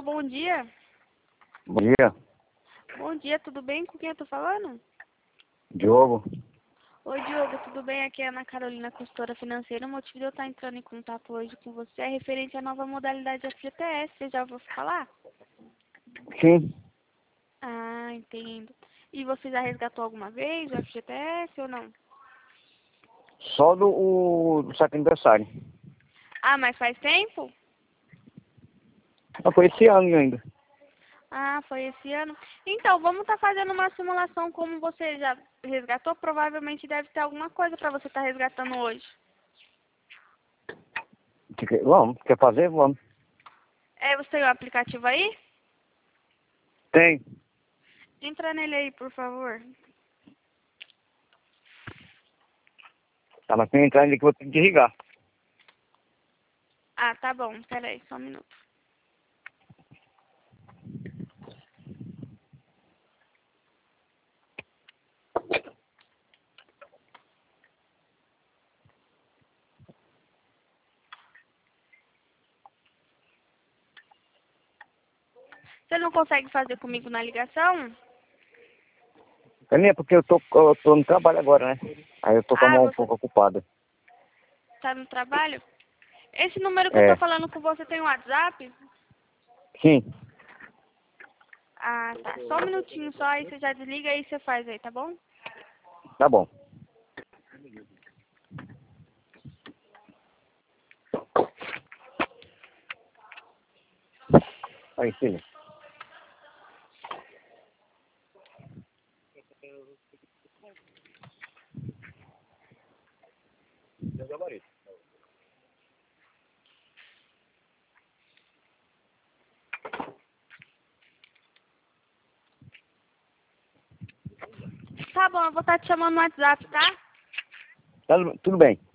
Alô, bom dia. Bom dia, Bom dia, tudo bem? Com quem eu tô falando? Diogo. Oi, Diogo, tudo bem? Aqui é a Ana Carolina, consultora financeira. O motivo de eu estar entrando em contato hoje com você é referente à nova modalidade FGTS. Você já ouviu falar? Sim, Ah, entendo. E você já resgatou alguma vez o FGTS ou não? só do saque aniversário. Ah, mas faz tempo? Não foi esse ano ainda. Ah, foi esse ano. Então, vamos estar fazendo uma simulação como você já resgatou. Provavelmente deve ter alguma coisa para você estar resgatando hoje. Vamos, quer fazer? Vamos. Você tem o aplicativo aí? Tem. Entra nele aí, por favor. Tá, mas tem que entrar ali que eu vou ter que desligar. Ah, tá bom. Pera aí, só um minuto. Você não consegue fazer comigo na ligação? É porque eu tô no trabalho agora, né? Aí eu tô com a Ah, mão um você pouco ocupada. tá no trabalho? Esse número que eu tô É, falando com você tem um WhatsApp? sim, Ah, tá. Só um minutinho só, aí você já desliga e você faz aí, tá bom? tá bom. Aí, filho. Tá bom, eu vou estar te chamando no WhatsApp, tá? Tudo bem.